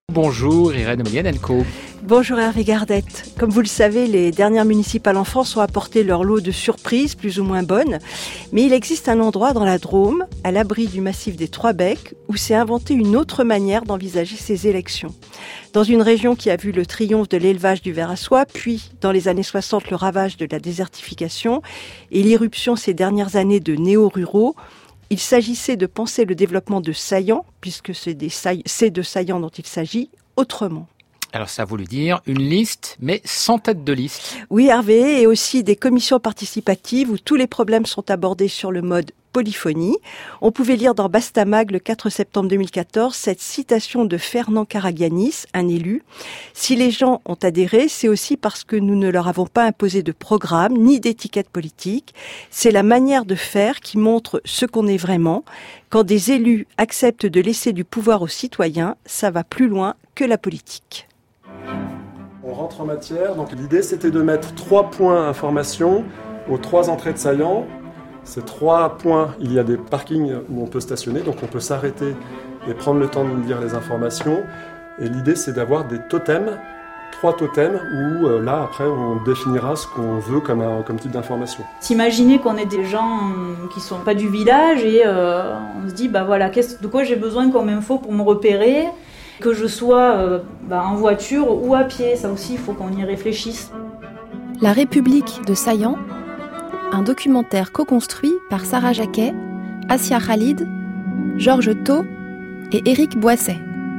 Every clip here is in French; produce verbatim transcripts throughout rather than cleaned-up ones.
Bonjour Irène Emelianenko. Bonjour Hervé Gardette. Comme vous le savez, les dernières municipales en France ont apporté leur lot de surprises plus ou moins bonnes. Mais il existe un endroit dans la Drôme, à l'abri du massif des Trois Becs, où s'est inventée une autre manière d'envisager ces élections. Dans une région qui a vu le triomphe de l'élevage du ver à soie, puis dans les années soixante le ravage de la désertification et l'irruption ces dernières années de néo-ruraux, il s'agissait de penser le développement de Saillant, puisque c'est, des Saillant, c'est de Saillant dont il s'agit, autrement. Alors ça a voulu dire une liste, mais sans tête de liste. Oui Hervé, et aussi des commissions participatives où tous les problèmes sont abordés sur le mode polyphonie. On pouvait lire dans Bastamag le quatre septembre deux mille quatorze cette citation de Fernand Karagianis, un élu. « Si les gens ont adhéré, c'est aussi parce que nous ne leur avons pas imposé de programme ni d'étiquette politique. C'est la manière de faire qui montre ce qu'on est vraiment. Quand des élus acceptent de laisser du pouvoir aux citoyens, ça va plus loin que la politique. » On rentre en matière, donc l'idée c'était de mettre trois points information aux trois entrées de Saillant. Ces trois points, il y a des parkings où on peut stationner, donc on peut s'arrêter et prendre le temps de lire les informations. Et l'idée c'est d'avoir des totems, trois totems, où euh, là après on définira ce qu'on veut comme, un, comme type d'information. S'imaginer qu'on est des gens qui sont pas du village et euh, on se dit bah voilà, qu'est-ce, de quoi j'ai besoin comme info pour me repérer, que je sois euh, bah, en voiture ou à pied, ça aussi il faut qu'on y réfléchisse. La République de Saillant, un documentaire co-construit par Sarah Jacquet, Assia Khalid, Georges Thau et Éric Boisset.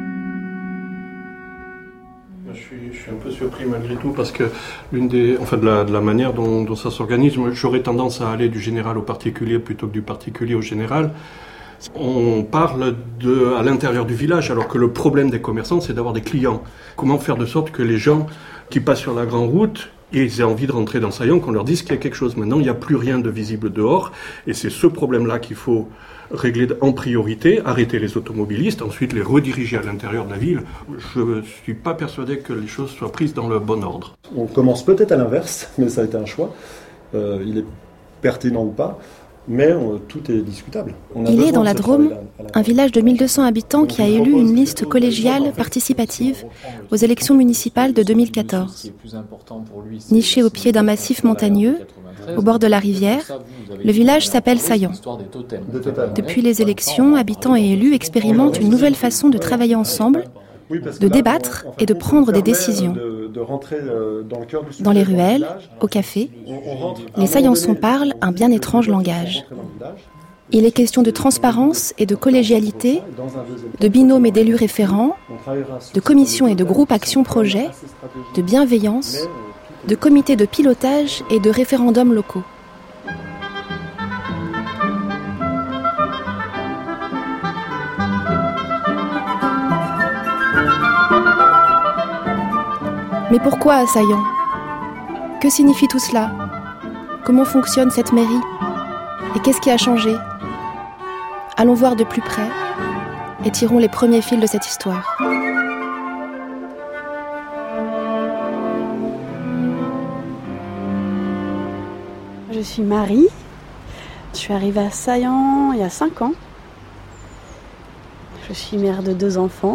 Je suis, je suis un peu surpris malgré tout parce que l'une des, enfin de la, de la manière dont, dont ça s'organise, moi, j'aurais tendance à aller du général au particulier plutôt que du particulier au général. On parle de, à l'intérieur du village, alors que le problème des commerçants, c'est d'avoir des clients. Comment faire de sorte que les gens qui passent sur la grande route, ils aient envie de rentrer dans Saillant, qu'on leur dise qu'il y a quelque chose. Maintenant, il n'y a plus rien de visible dehors, et c'est ce problème-là qu'il faut régler en priorité, arrêter les automobilistes, ensuite les rediriger à l'intérieur de la ville. Je ne suis pas persuadé que les choses soient prises dans le bon ordre. On commence peut-être à l'inverse, mais ça a été un choix. Euh, il est pertinent ou pas. Mais on, tout est discutable. Il est dans la Drôme, un village de mille deux cents habitants qui a élu une liste collégiale participative aux élections municipales de deux mille quatorze. Niché au pied d'un massif montagneux, au bord de la rivière, le village s'appelle Saillant. Depuis les élections, habitants et élus expérimentent une nouvelle façon de travailler ensemble, de débattre et de prendre des décisions. Dans les ruelles, au café, les Saillançons parlent un bien étrange langage. Il est question de transparence et de collégialité, de binômes et d'élus référents, de commissions et de groupes action-projet, de bienveillance, de comités de pilotage et de référendums locaux. Mais pourquoi à Saillant ? Que signifie tout cela ? Comment fonctionne cette mairie ? Et qu'est-ce qui a changé ? Allons voir de plus près et tirons les premiers fils de cette histoire. Je suis Marie. Je suis arrivée à Saillant il y a cinq ans. Je suis mère de deux enfants.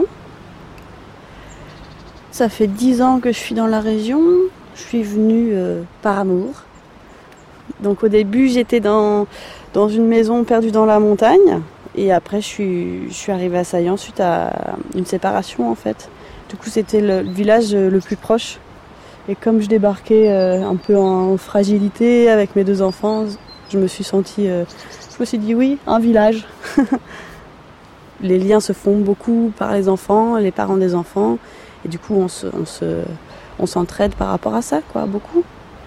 Ça fait dix ans que je suis dans la région. Je suis venue euh, par amour. Donc au début, j'étais dans, dans une maison perdue dans la montagne. Et après, je suis, je suis arrivée à Saillant suite à une séparation, en fait. Du coup, c'était le village le plus proche. Et comme je débarquais euh, un peu en fragilité avec mes deux enfants, je me suis sentie... Euh, je me suis dit oui, un village. Les liens se font beaucoup par les enfants, les parents des enfants. Et du coup, on, se, on, se, on s'entraide par rapport à ça, quoi, beaucoup.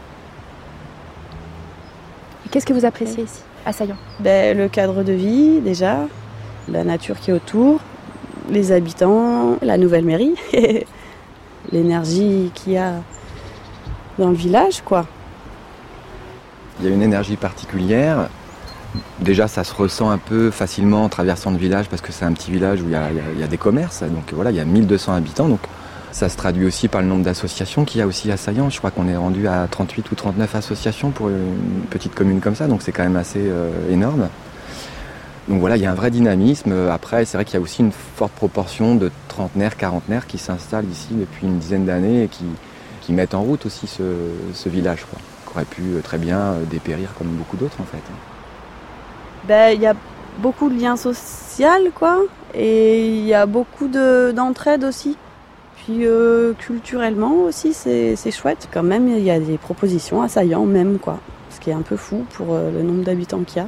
Et qu'est-ce que vous appréciez ici, à Saillant ? Ben, le cadre de vie, déjà, la nature qui est autour, les habitants, la nouvelle mairie, l'énergie qu'il y a dans le village, quoi. Il y a une énergie particulière. Déjà, ça se ressent un peu facilement en traversant le village parce que c'est un petit village où il y a, il y a, il y a des commerces. Donc voilà, il y a mille deux cents habitants. Donc ça se traduit aussi par le nombre d'associations qu'il y a aussi à Saillant. Je crois qu'on est rendu à trente-huit ou trente-neuf associations pour une petite commune comme ça. Donc c'est quand même assez euh, énorme. Donc voilà, il y a un vrai dynamisme. Après, c'est vrai qu'il y a aussi une forte proportion de trentenaires, quarantenaires qui s'installent ici depuis une dizaine d'années et qui, qui mettent en route aussi ce, ce village, quoi, qui aurait pu très bien dépérir comme beaucoup d'autres en fait. Ben, il y a beaucoup de liens sociaux, quoi, et il y a beaucoup de, d'entraide aussi. Puis euh, culturellement aussi, c'est, c'est chouette. Quand même, il y a des propositions à Saillant même, quoi, ce qui est un peu fou pour euh, le nombre d'habitants qu'il y a.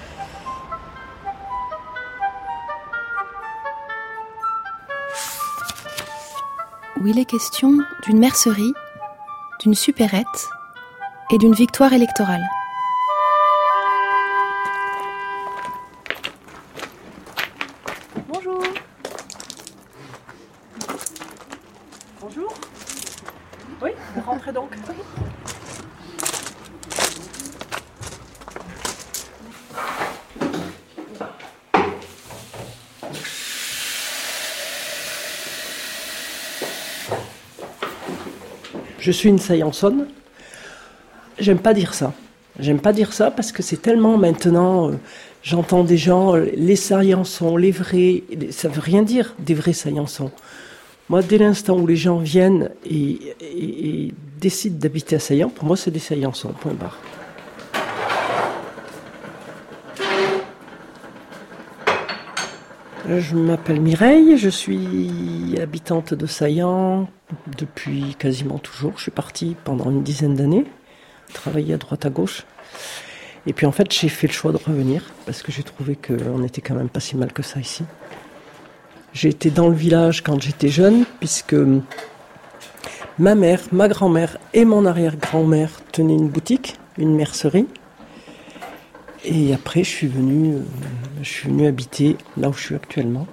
Où il est question d'une mercerie, d'une supérette et d'une victoire électorale. Bonjour. Bonjour. Oui, vous rentrez donc. Oui. Je suis une Saillançonne. J'aime pas dire ça. J'aime pas dire ça parce que c'est tellement maintenant, euh, j'entends des gens, euh, les Saillançons, les vrais, ça veut rien dire, des vrais Saillançons. Moi, dès l'instant où les gens viennent et, et, et décident d'habiter à Saillant, pour moi, c'est des Saillançons, point barre. Je m'appelle Mireille, je suis habitante de Saillant depuis quasiment toujours. Je suis partie pendant une dizaine d'années, travailler à droite à gauche. Et puis en fait, j'ai fait le choix de revenir parce que j'ai trouvé qu'on n'était quand même pas si mal que ça ici. J'ai été dans le village quand j'étais jeune puisque ma mère, ma grand-mère et mon arrière-grand-mère tenaient une boutique, une mercerie. Et après, je suis venu, je suis venu habiter là où je suis actuellement.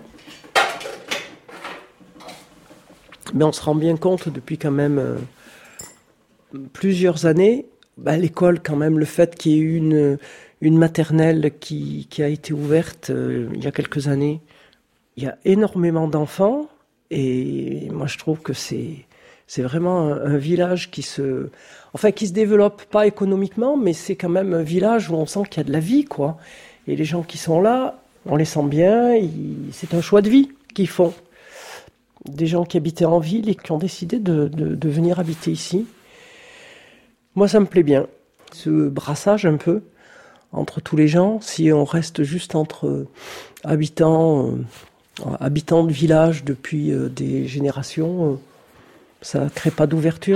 Mais on se rend bien compte depuis quand même euh, plusieurs années, bah, l'école quand même, le fait qu'il y ait eu une, une maternelle qui, qui a été ouverte euh, il y a quelques années, il y a énormément d'enfants et moi je trouve que c'est, c'est vraiment un, un village qui se... Enfin, qui se développe pas économiquement, mais c'est quand même un village où on sent qu'il y a de la vie, quoi. Et les gens qui sont là, on les sent bien, ils... c'est un choix de vie qu'ils font. Des gens qui habitaient en ville et qui ont décidé de, de, de venir habiter ici. Moi, ça me plaît bien. Ce brassage un peu entre tous les gens, si on reste juste entre habitants, euh, habitants de village depuis euh, des générations, euh, ça ne crée pas d'ouverture.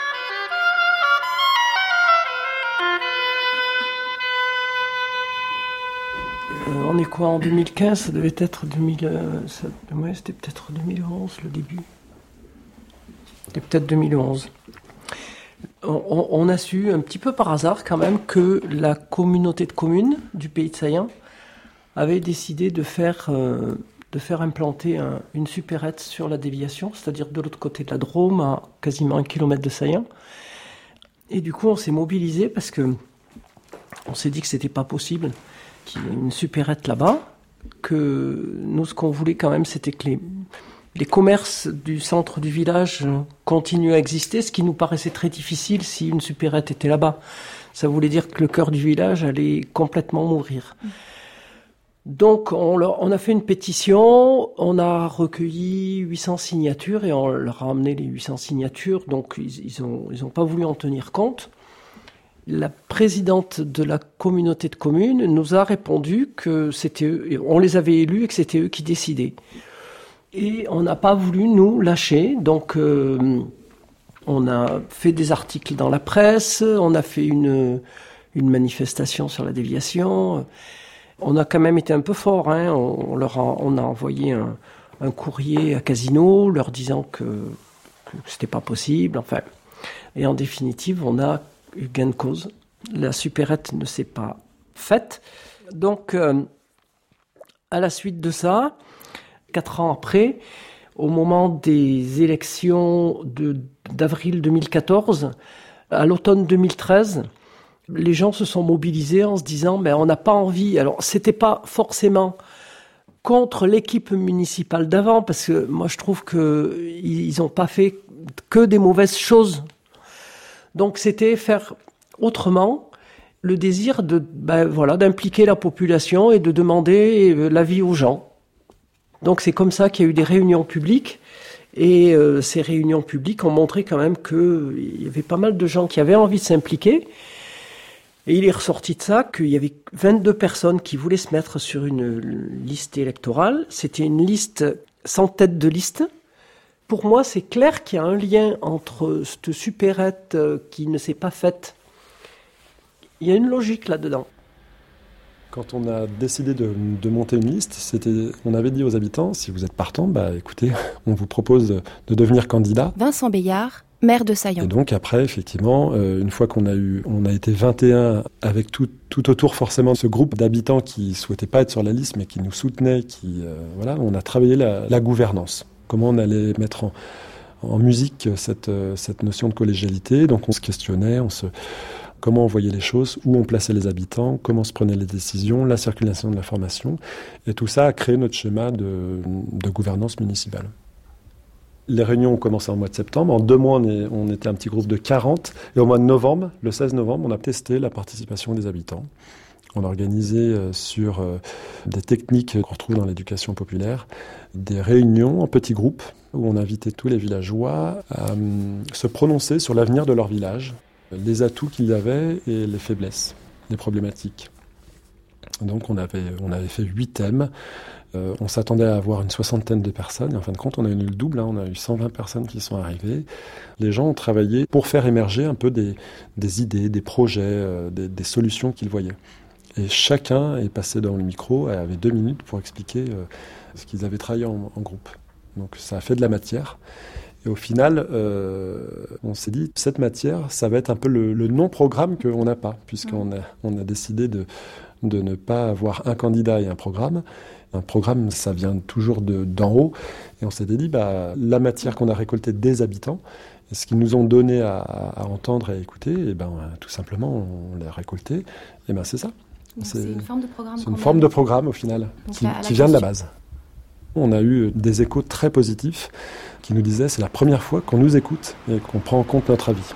On est quoi en deux mille quinze? Ça devait être deux mille... Euh, ça, ouais, c'était peut-être deux mille onze le début. C'était peut-être deux mille onze. On, on a su un petit peu par hasard quand même que la communauté de communes du Pays de Saillant avait décidé de faire, euh, de faire implanter un, une supérette sur la déviation, c'est-à-dire de l'autre côté de la Drôme, à quasiment un kilomètre de Saillant. Et du coup, on s'est mobilisé parce que on s'est dit que c'était pas possible qu'il y ait une supérette là-bas, que nous, ce qu'on voulait quand même, c'était que les, les commerces du centre du village continuent à exister, ce qui nous paraissait très difficile si une supérette était là-bas. Ça voulait dire que le cœur du village allait complètement mourir. Donc, on, leur, on a fait une pétition, on a recueilli huit cents signatures et on leur a amené les huit cents signatures, donc ils, ils ont, ils ont pas voulu en tenir compte. La présidente de la communauté de communes nous a répondu que c'était eux, on les avait élus et que c'était eux qui décidaient. Et on n'a pas voulu nous lâcher, donc euh, on a fait des articles dans la presse, on a fait une, une manifestation sur la déviation. On a quand même été un peu fort, hein. on, leur a, on a envoyé un, un courrier à Casino leur disant que, que c'était pas possible, enfin. Et en définitive, on a eu gain de cause. La supérette ne s'est pas faite. Donc, euh, à la suite de ça, quatre ans après, au moment des élections de, d'avril deux mille quatorze, à l'automne deux mille treize, les gens se sont mobilisés en se disant ben, on n'a pas envie. Alors, c'était pas forcément contre l'équipe municipale d'avant, parce que moi, je trouve qu'ils n'ont pas fait que des mauvaises choses. Donc, c'était faire autrement. le désir de, ben, voilà, d'impliquer la population et de demander l'avis aux gens. Donc c'est comme ça qu'il y a eu des réunions publiques. Et euh, ces réunions publiques ont montré quand même qu'il y avait pas mal de gens qui avaient envie de s'impliquer. Et il est ressorti de ça qu'il y avait vingt-deux personnes qui voulaient se mettre sur une liste électorale. C'était une liste sans tête de liste. Pour moi, c'est clair qu'il y a un lien entre cette supérette qui ne s'est pas faite. Il y a une logique là-dedans. Quand on a décidé de, de monter une liste, c'était, on avait dit aux habitants, si vous êtes partants, bah écoutez, on vous propose de, de devenir candidat. Vincent Beillard, maire de Saillant. Et donc après, effectivement, euh, une fois qu'on a eu, on a été vingt et un avec tout, tout autour forcément de ce groupe d'habitants qui souhaitaient pas être sur la liste, mais qui nous soutenaient, qui, euh, voilà, on a travaillé la, la gouvernance. Comment on allait mettre en, en musique cette, cette notion de collégialité. Donc on se questionnait, on se... comment on voyait les choses, où on plaçait les habitants, comment se prenaient les décisions, la circulation de l'information. Et tout ça a créé notre schéma de, de gouvernance municipale. Les réunions ont commencé en mois de septembre. En deux mois, on, est, on était un petit groupe de quarante. Et au mois de novembre, le seize novembre, on a testé la participation des habitants. On a organisé euh, sur euh, des techniques qu'on retrouve dans l'éducation populaire, des réunions en petits groupes où on invitait tous les villageois à euh, se prononcer sur l'avenir de leur village, les atouts qu'ils avaient et les faiblesses, les problématiques. Donc on avait, on avait fait huit thèmes. Euh, on s'attendait à avoir une soixantaine de personnes. Et en fin de compte, on a eu le double. Hein, on a eu cent vingt personnes qui sont arrivées. Les gens ont travaillé pour faire émerger un peu des, des idées, des projets, euh, des, des solutions qu'ils voyaient. Et chacun est passé dans le micro et avait deux minutes pour expliquer euh, ce qu'ils avaient travaillé en, en groupe. Donc ça a fait de la matière. Et au final, euh, on s'est dit, cette matière, ça va être un peu le, le non-programme qu'on n'a pas, puisqu'on a, on a décidé de, de ne pas avoir un candidat et un programme. Un programme, ça vient toujours de, d'en haut. Et on s'était dit, bah, la matière qu'on a récoltée des habitants, ce qu'ils nous ont donné à, à entendre et à écouter, et ben, tout simplement, on l'a récolté. Et ben, c'est ça. C'est, c'est une forme de programme. C'est une forme de programme, au final, donc qui, la, la qui vient de la base. On a eu des échos très positifs qui nous disaient c'est la première fois qu'on nous écoute et qu'on prend en compte notre avis.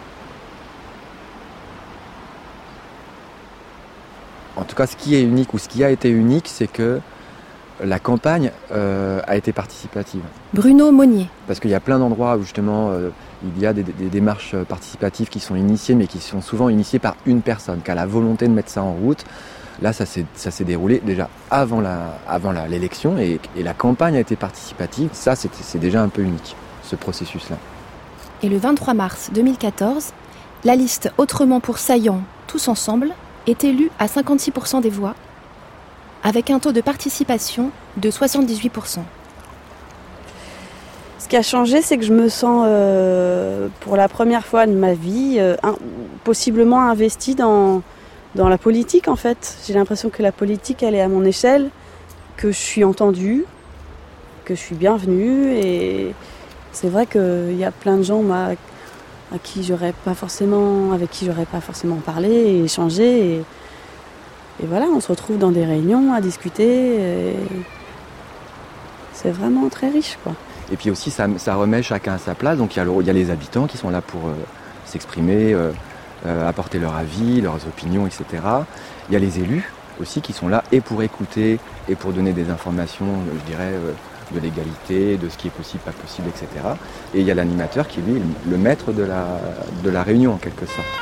En tout cas, ce qui est unique ou ce qui a été unique, c'est que la campagne euh, a été participative. Bruno Monnier. Parce qu'il y a plein d'endroits où justement euh, il y a des, des, des démarches participatives qui sont initiées, mais qui sont souvent initiées par une personne, qui a la volonté de mettre ça en route. Là, ça s'est, ça s'est déroulé déjà avant, la, avant la, l'élection et, et la campagne a été participative. Ça, c'est, c'est déjà un peu unique, ce processus-là. Et le vingt-trois mars deux mille quatorze, la liste Autrement pour Saillant, tous ensemble, est élue à cinquante-six pour cent des voix, avec un taux de participation de soixante-dix-huit pour cent. Ce qui a changé, c'est que je me sens, euh, pour la première fois de ma vie, euh, un, possiblement investie dans... dans la politique, en fait. J'ai l'impression que la politique, elle est à mon échelle, que je suis entendue, que je suis bienvenue. Et c'est vrai qu'il y a plein de gens moi, à qui j'aurais pas forcément, avec qui j'aurais pas forcément parlé et échangé. Et, et voilà, on se retrouve dans des réunions à discuter. Et c'est vraiment très riche, quoi. Et puis aussi, ça, ça remet chacun à sa place. Donc il y a, le, il y a les habitants qui sont là pour euh, s'exprimer, euh, Euh, apporter leur avis, leurs opinions, et cetera. Il y a les élus aussi qui sont là et pour écouter et pour donner des informations, je dirais, euh, de l'égalité, de ce qui est possible, pas possible, et cetera. Et il y a l'animateur qui, lui, est le maître de la, de la réunion, en quelque sorte.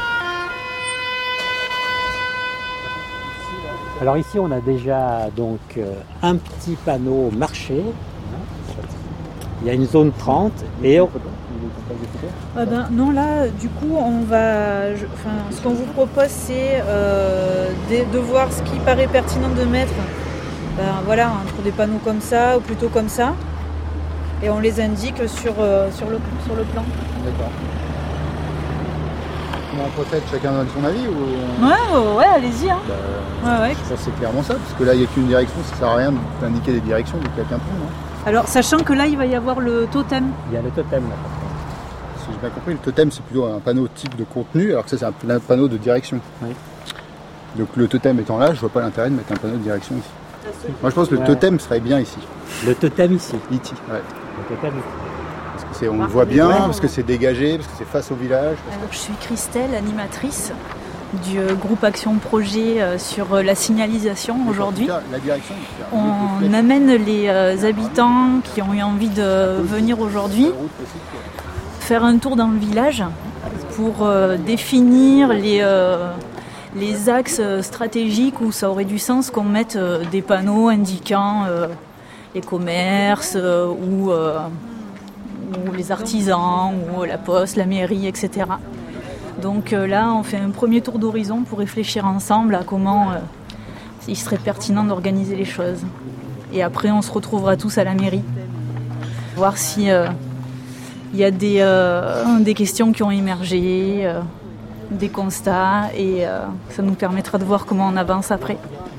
Alors ici, on a déjà donc euh, un petit panneau marché. Il y a une zone trente et... On... Ah ben, non, là, du coup, on va. Je, enfin, ce qu'on vous propose, c'est euh, de, de voir ce qui paraît pertinent de mettre. Ben, voilà, entre des panneaux comme ça ou plutôt comme ça, et on les indique sur euh, sur le sur le plan. D'accord. Comment on procède ? Chacun donne son avis ou... Ouais, ouais, ouais, allez-y. Hein. Bah, ouais, ouais. Ça, c'est clairement ça, parce que là, il n'y a qu'une direction, ça sert à rien d'indiquer des directions, donc il n'y a qu'un point. Hein. Alors, sachant que là, il va y avoir le totem. Il y a le totem là. Si j'ai bien compris, le totem c'est plutôt un panneau type de contenu, alors que ça c'est un panneau de direction. Oui. Donc le totem étant là, je vois pas l'intérêt de mettre un panneau de direction ici. Moi je pense que le ouais. totem serait bien ici. Le totem ici. Ici, ouais. Le totem ici. Parce que c'est, on le voit bien, ouais, parce que c'est dégagé, parce que c'est face au village. Alors je suis Christelle, animatrice. du groupe Action Projet sur la signalisation aujourd'hui. On amène les habitants qui ont eu envie de venir aujourd'hui faire un tour dans le village pour définir les, les axes stratégiques où ça aurait du sens qu'on mette des panneaux indiquant les commerces ou, ou les artisans ou la poste, la mairie, et cetera. Donc euh, là, on fait un premier tour d'horizon pour réfléchir ensemble à comment euh, il serait pertinent d'organiser les choses. Et après, on se retrouvera tous à la mairie, voir si il euh, y a des, euh, des questions qui ont émergé, euh, des constats, et euh, ça nous permettra de voir comment on avance après.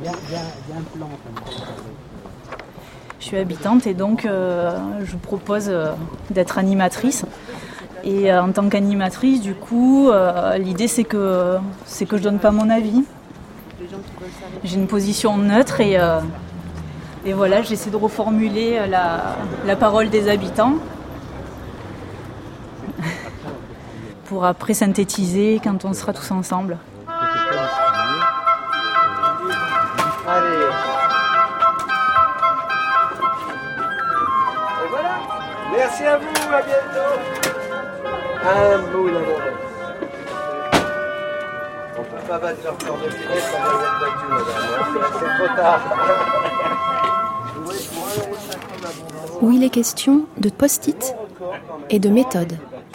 Je suis habitante et donc euh, je propose euh, d'être animatrice. Et euh, en tant qu'animatrice, du coup, euh, l'idée c'est que, c'est que je donne pas mon avis. J'ai une position neutre et, euh, et voilà, j'essaie de reformuler la, la parole des habitants pour après synthétiser quand on sera tous ensemble. Allez. Et voilà. Merci à vous, à bientôt. Un mot d'abord. On peut pas battre leur corps de finesse sans les être battus, madame. C'est trop tard. Où il est question de post-it et de méthode.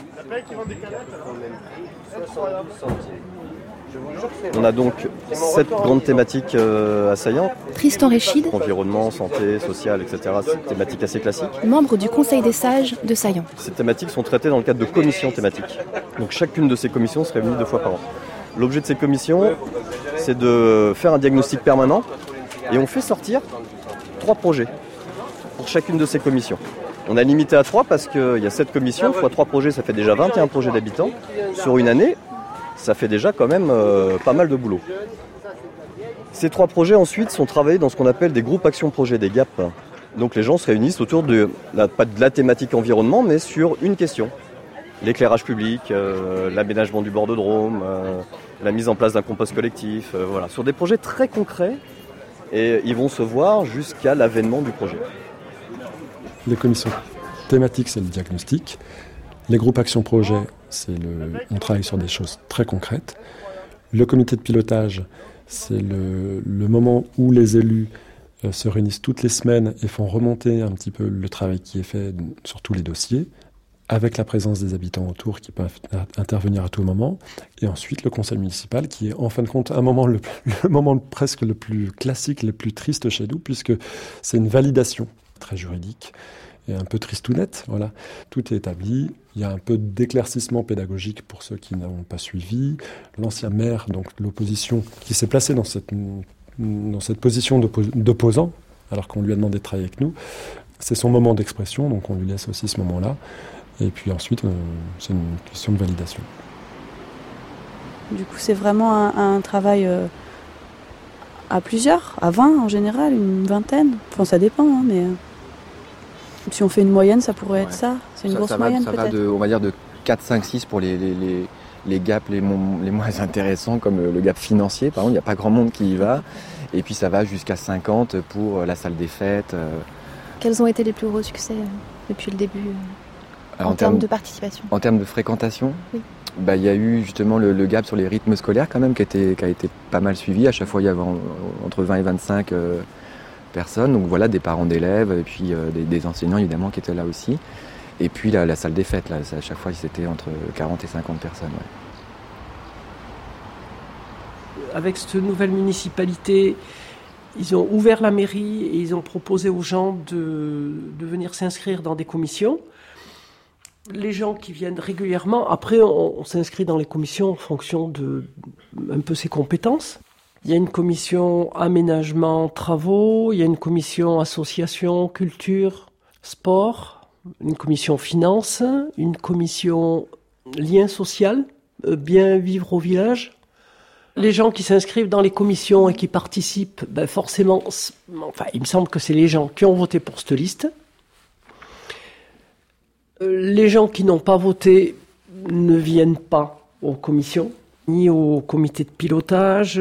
On a donc sept grandes thématiques euh, assaillantes. Tristan Réchid, environnement, santé, social, et cetera. C'est une thématique assez classique. Membre du Conseil des sages de Saillant. Ces thématiques sont traitées dans le cadre de commissions thématiques. Donc chacune de ces commissions se réunit deux fois par an. L'objet de ces commissions, c'est de faire un diagnostic permanent et on fait sortir trois projets pour chacune de ces commissions. On a limité à trois parce qu'il y a sept commissions, fois trois projets, ça fait déjà vingt et un projets d'habitants. Sur une année, ça fait déjà quand même euh, pas mal de boulot. Ces trois projets ensuite sont travaillés dans ce qu'on appelle des groupes action projets, des G A P. Donc les gens se réunissent autour de, la, pas de la thématique environnement, mais sur une question. L'éclairage public, euh, l'aménagement du bord de Drôme, euh, la mise en place d'un compost collectif, euh, voilà, sur des projets très concrets. Et ils vont se voir jusqu'à l'avènement du projet. Les commissions thématiques, c'est le diagnostic. Les groupes action projet, c'est le, on travaille sur des choses très concrètes. Le comité de pilotage, c'est le, le moment où les élus euh, se réunissent toutes les semaines et font remonter un petit peu le travail qui est fait sur tous les dossiers, avec la présence des habitants autour qui peuvent intervenir à tout moment. Et ensuite, le conseil municipal, qui est en fin de compte un moment, le, le moment presque le plus classique, le plus triste chez nous, puisque c'est une validation très juridique et un peu tristounette. Voilà. Tout est établi. Il y a un peu d'éclaircissement pédagogique pour ceux qui n'ont pas suivi. L'ancien maire, donc l'opposition, qui s'est placé dans cette, dans cette position d'opposant, alors qu'on lui a demandé de travailler avec nous, c'est son moment d'expression, donc on lui laisse aussi ce moment-là. Et puis ensuite, euh, c'est une question de validation. Du coup, c'est vraiment un, un travail euh, à plusieurs, à vingt en général, une vingtaine. Enfin, ça dépend, hein, mais euh, si on fait une moyenne, ça pourrait être ouais. ça. C'est une ça, grosse ça va, moyenne ça peut-être. Va de, on va dire de quatre, cinq, six pour les, les, les, les gaps les, mon, les moins intéressants, comme le, le gap financier. Par exemple, il n'y a pas grand monde qui y va. Et puis ça va jusqu'à cinquante pour la salle des fêtes. Euh... Quels ont été les plus gros succès euh, depuis le début euh, en, en termes de participation? En termes de fréquentation, oui. Bah, y a eu justement le, le gap sur les rythmes scolaires quand même qui a été, qui a été pas mal suivi. À chaque fois, il y avait en, entre vingt et vingt-cinq euh, personnes. Donc voilà, des parents d'élèves et puis euh, des, des enseignants évidemment qui étaient là aussi. Et puis la, la salle des fêtes, là, à chaque fois, c'était entre quarante et cinquante personnes. Ouais. Avec cette nouvelle municipalité, ils ont ouvert la mairie et ils ont proposé aux gens de, de venir s'inscrire dans des commissions. Les gens qui viennent régulièrement, après on, on s'inscrit dans les commissions en fonction de un peu ses compétences. Il y a une commission aménagement, travaux, il y a une commission association, culture, sport, une commission finance, une commission lien social, bien vivre au village. Les gens qui s'inscrivent dans les commissions et qui participent, ben forcément, enfin, il me semble que c'est les gens qui ont voté pour cette liste. Les gens qui n'ont pas voté ne viennent pas aux commissions. ni au comité de pilotage.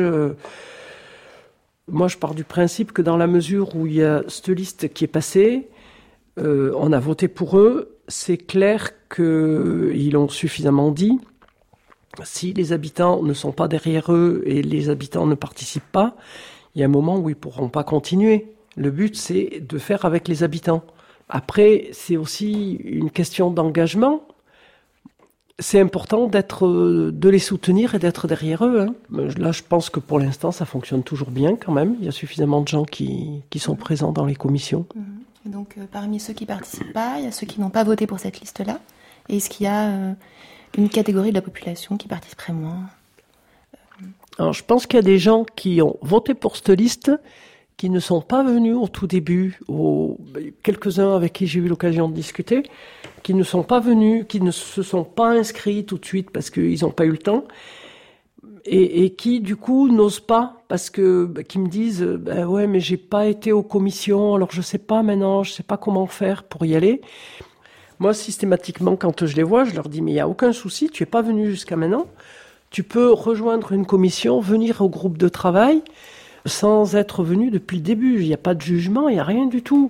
Moi, je pars du principe que dans la mesure où il y a cette liste qui est passée, euh, on a voté pour eux, c'est clair qu'ils l'ont suffisamment dit. Si les habitants ne sont pas derrière eux et les habitants ne participent pas, il y a un moment où ils ne pourront pas continuer. Le but, c'est de faire avec les habitants. Après, c'est aussi une question d'engagement. C'est important d'être, de les soutenir et d'être derrière eux. Hein. Là, je pense que pour l'instant, ça fonctionne toujours bien quand même. Il y a suffisamment de gens qui, qui sont présents dans les commissions. Et donc, euh, parmi ceux qui ne participent pas, il y a ceux qui n'ont pas voté pour cette liste-là. Et est-ce qu'il y a euh, une catégorie de la population qui participerait moins ? Alors, je pense qu'il y a des gens qui ont voté pour cette liste, qui ne sont pas venus au tout début, au, quelques-uns avec qui j'ai eu l'occasion de discuter, qui ne sont pas venus, qui ne se sont pas inscrits tout de suite parce qu'ils n'ont pas eu le temps, et, et qui du coup n'osent pas parce que bah, qui me disent ben ouais mais j'ai pas été aux commissions, alors je sais pas maintenant, je sais pas comment faire pour y aller. Moi systématiquement quand je les vois, je leur dis mais il y a aucun souci, tu es pas venu jusqu'à maintenant, tu peux rejoindre une commission, venir au groupe de travail sans être venu depuis le début. Il n'y a pas de jugement, il n'y a rien du tout.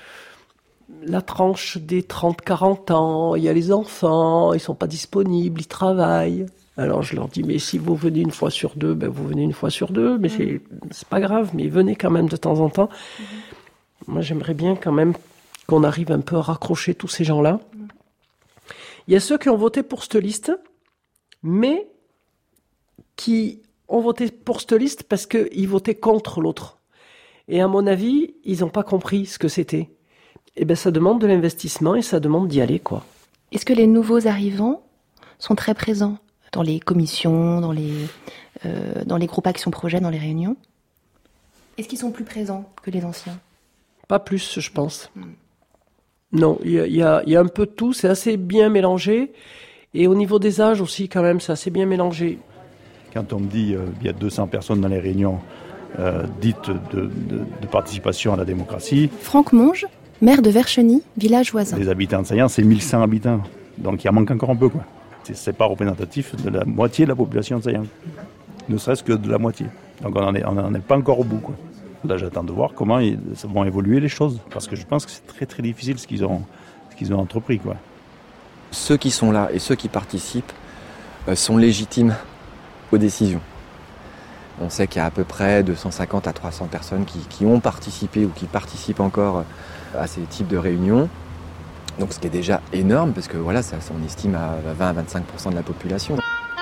La tranche des trente à quarante ans, il y a les enfants, ils ne sont pas disponibles, ils travaillent. Alors je leur dis, mais si vous venez une fois sur deux, ben vous venez une fois sur deux, mais mmh. c'est, c'est pas grave, mais venez quand même de temps en temps. Mmh. Moi j'aimerais bien quand même qu'on arrive un peu à raccrocher tous ces gens-là. Mmh. Il y a ceux qui ont voté pour cette liste, mais qui ont voté pour cette liste parce qu'ils votaient contre l'autre. Et à mon avis, ils n'ont pas compris ce que c'était. Et ben ça demande de l'investissement et ça demande d'y aller, quoi. Est-ce que les nouveaux arrivants sont très présents dans les commissions, dans les, euh, dans les groupes Action Projet, dans les réunions ? Est-ce qu'ils sont plus présents que les anciens ? Pas plus, je pense. Mm. Non, il y a, y, a, y a un peu de tout, c'est assez bien mélangé. Et au niveau des âges aussi, quand même, c'est assez bien mélangé. Quand on me dit qu'il euh, y a deux cents personnes dans les réunions euh, dites de, de, de participation à la démocratie... Franck Monge, maire de Vercheny, village voisin. Les habitants de Saillant, c'est mille cent habitants. Donc il en manque encore un peu, quoi. C'est, c'est pas représentatif de la moitié de la population de Saillant. Ne serait-ce que de la moitié. Donc on n'en est, on en est pas encore au bout, quoi. Là, j'attends de voir comment ils, ça vont évoluer les choses. Parce que je pense que c'est très très difficile ce qu'ils ont, ce qu'ils ont entrepris, quoi. Ceux qui sont là et ceux qui participent euh, sont légitimes aux décisions. On sait qu'il y a à peu près deux cent cinquante à trois cents personnes qui, qui ont participé ou qui participent encore à ces types de réunions. Donc ce qui est déjà énorme, parce que voilà, ça, on estime à vingt à vingt-cinq pour cent de la population.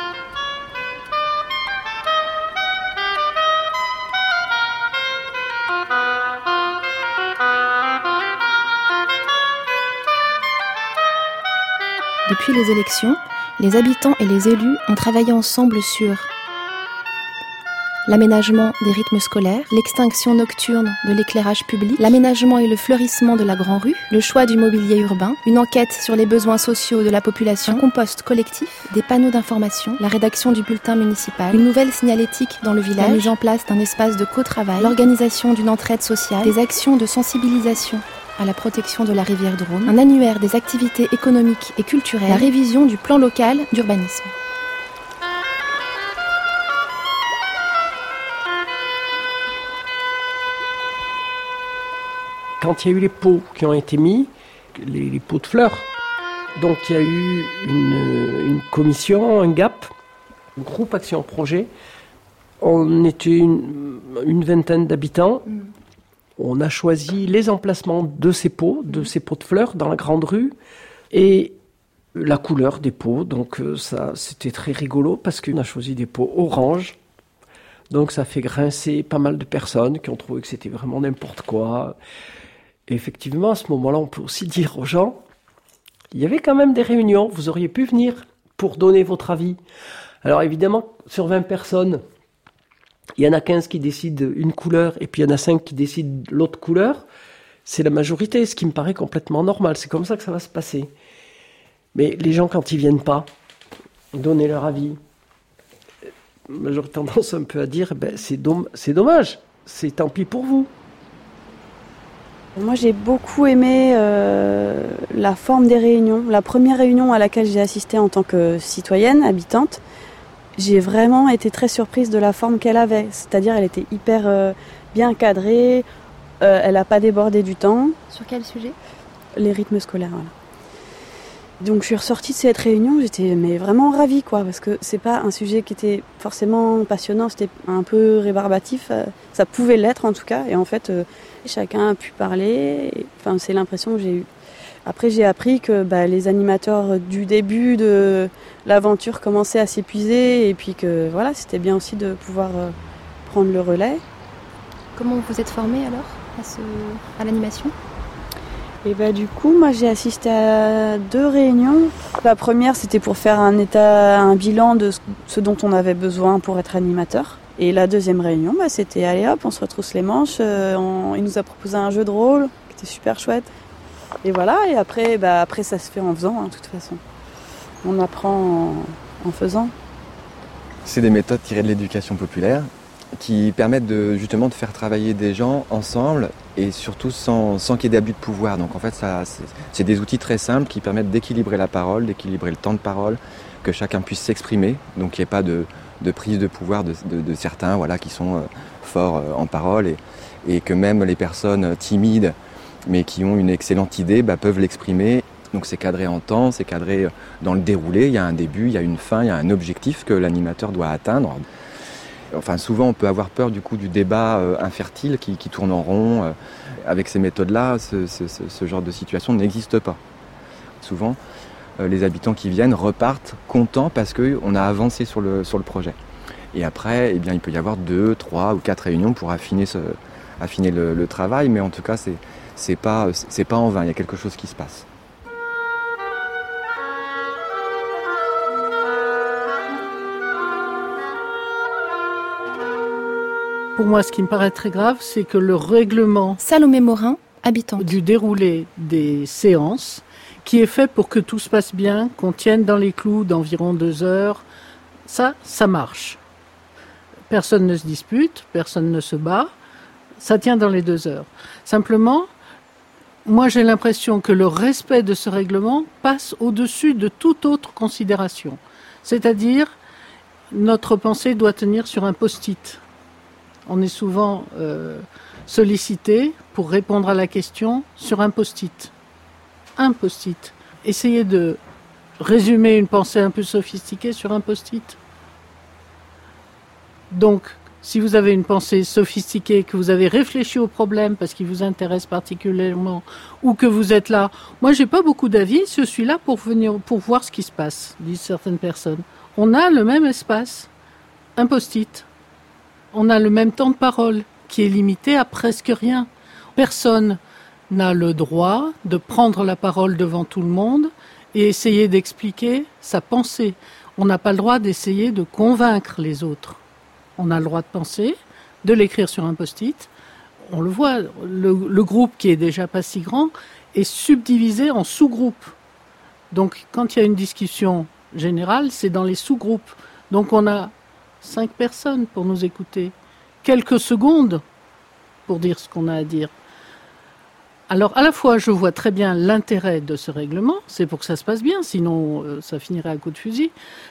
Depuis les élections, les habitants et les élus ont travaillé ensemble sur l'aménagement des rythmes scolaires, l'extinction nocturne de l'éclairage public, l'aménagement et le fleurissement de la Grand Rue, le choix du mobilier urbain, une enquête sur les besoins sociaux de la population, un compost collectif, des panneaux d'information, la rédaction du bulletin municipal, une nouvelle signalétique dans le village, la mise en place d'un espace de co-travail, l'organisation d'une entraide sociale, des actions de sensibilisation à la protection de la rivière Drôme, un annuaire des activités économiques et culturelles, la révision du plan local d'urbanisme. Quand il y a eu les pots qui ont été mis, les, les pots de fleurs, donc il y a eu une, une commission, un G A P, un groupe Action Projet. On était une, une vingtaine d'habitants. Mm. On a choisi les emplacements de ces pots, de ces pots de fleurs dans la grande rue et la couleur des pots. Donc ça, c'était très rigolo parce qu'on a choisi des pots orange. Donc ça fait grincer pas mal de personnes qui ont trouvé que c'était vraiment n'importe quoi. Et effectivement, à ce moment-là, on peut aussi dire aux gens, il y avait quand même des réunions, vous auriez pu venir pour donner votre avis. Alors évidemment, sur vingt personnes, il y en a quinze qui décident une couleur et puis il y en a cinq qui décident l'autre couleur. C'est la majorité, ce qui me paraît complètement normal. C'est comme ça que ça va se passer. Mais les gens, quand ils viennent pas donner leur avis, j'aurais tendance un peu à dire, ben, c'est, dom- c'est dommage, c'est tant pis pour vous. Moi, j'ai beaucoup aimé euh, la forme des réunions. La première réunion à laquelle j'ai assisté en tant que citoyenne, habitante, j'ai vraiment été très surprise de la forme qu'elle avait. C'est-à-dire elle était hyper euh, bien cadrée, euh, elle n'a pas débordé du temps. Sur quel sujet ? Les rythmes scolaires, voilà. Donc je suis ressortie de cette réunion, j'étais mais vraiment ravie, quoi, parce que c'est pas un sujet qui était forcément passionnant, c'était un peu rébarbatif, ça pouvait l'être en tout cas, et en fait euh, chacun a pu parler, et, enfin c'est l'impression que j'ai eue. Après j'ai appris que bah, les animateurs du début de l'aventure commençaient à s'épuiser, et puis que voilà, c'était bien aussi de pouvoir euh, prendre le relais. Comment vous êtes formée alors à, ce... à l'animation ? Et bah du coup, moi j'ai assisté à deux réunions. La première, c'était pour faire un état, un bilan de ce dont on avait besoin pour être animateur. Et la deuxième réunion, bah, c'était allez hop, on se retrousse les manches. Euh, on, il nous a proposé un jeu de rôle qui était super chouette. Et voilà. Et après, bah après ça se fait en faisant, hein, de toute façon. On apprend en, en faisant. C'est des méthodes tirées de l'éducation populaire qui permettent de, justement de faire travailler des gens ensemble et surtout sans, sans qu'il y ait d'abus de pouvoir. Donc en fait, ça, c'est, c'est des outils très simples qui permettent d'équilibrer la parole, d'équilibrer le temps de parole, que chacun puisse s'exprimer, donc qu'il n'y ait pas de, de prise de pouvoir de, de, de certains voilà, qui sont euh, forts euh, en parole et, et que même les personnes timides mais qui ont une excellente idée bah, peuvent l'exprimer. Donc c'est cadré en temps, c'est cadré dans le déroulé, il y a un début, il y a une fin, il y a un objectif que l'animateur doit atteindre. Enfin, souvent, on peut avoir peur du coup du débat euh, infertile qui, qui tourne en rond. Euh, avec ces méthodes-là, ce, ce, ce genre de situation n'existe pas. Souvent, euh, les habitants qui viennent repartent contents parce qu'on a avancé sur le, sur le projet. Et après, eh bien, il peut y avoir deux, trois ou quatre réunions pour affiner, ce, affiner le, le travail, mais en tout cas, c'est, c'est pas, c'est pas en vain, il y a quelque chose qui se passe. Pour moi, ce qui me paraît très grave, c'est que le règlement Salomé Morin, habitante. Du déroulé des séances, qui est fait pour que tout se passe bien, qu'on tienne dans les clous d'environ deux heures, ça, ça marche. Personne ne se dispute, personne ne se bat, ça tient dans les deux heures. Simplement, moi j'ai l'impression que le respect de ce règlement passe au-dessus de toute autre considération. C'est-à-dire, notre pensée doit tenir sur un post-it. On est souvent euh, sollicité pour répondre à la question sur un post-it. Un post-it. Essayez de résumer une pensée un peu sophistiquée sur un post-it. Donc, si vous avez une pensée sophistiquée, que vous avez réfléchi au problème parce qu'il vous intéresse particulièrement, ou que vous êtes là, moi j'ai pas beaucoup d'avis, je suis là pour venir, pour voir ce qui se passe, disent certaines personnes. On a le même espace, un post-it. On a le même temps de parole, qui est limité à presque rien. Personne n'a le droit de prendre la parole devant tout le monde et essayer d'expliquer sa pensée. On n'a pas le droit d'essayer de convaincre les autres. On a le droit de penser, de l'écrire sur un post-it. On le voit, le, le groupe qui est déjà pas si grand est subdivisé en sous-groupes. Donc quand il y a une discussion générale, c'est dans les sous-groupes. Donc on a cinq personnes pour nous écouter, quelques secondes pour dire ce qu'on a à dire. Alors, à la fois, je vois très bien l'intérêt de ce règlement, c'est pour que ça se passe bien, sinon euh, ça finirait à coups de fusil,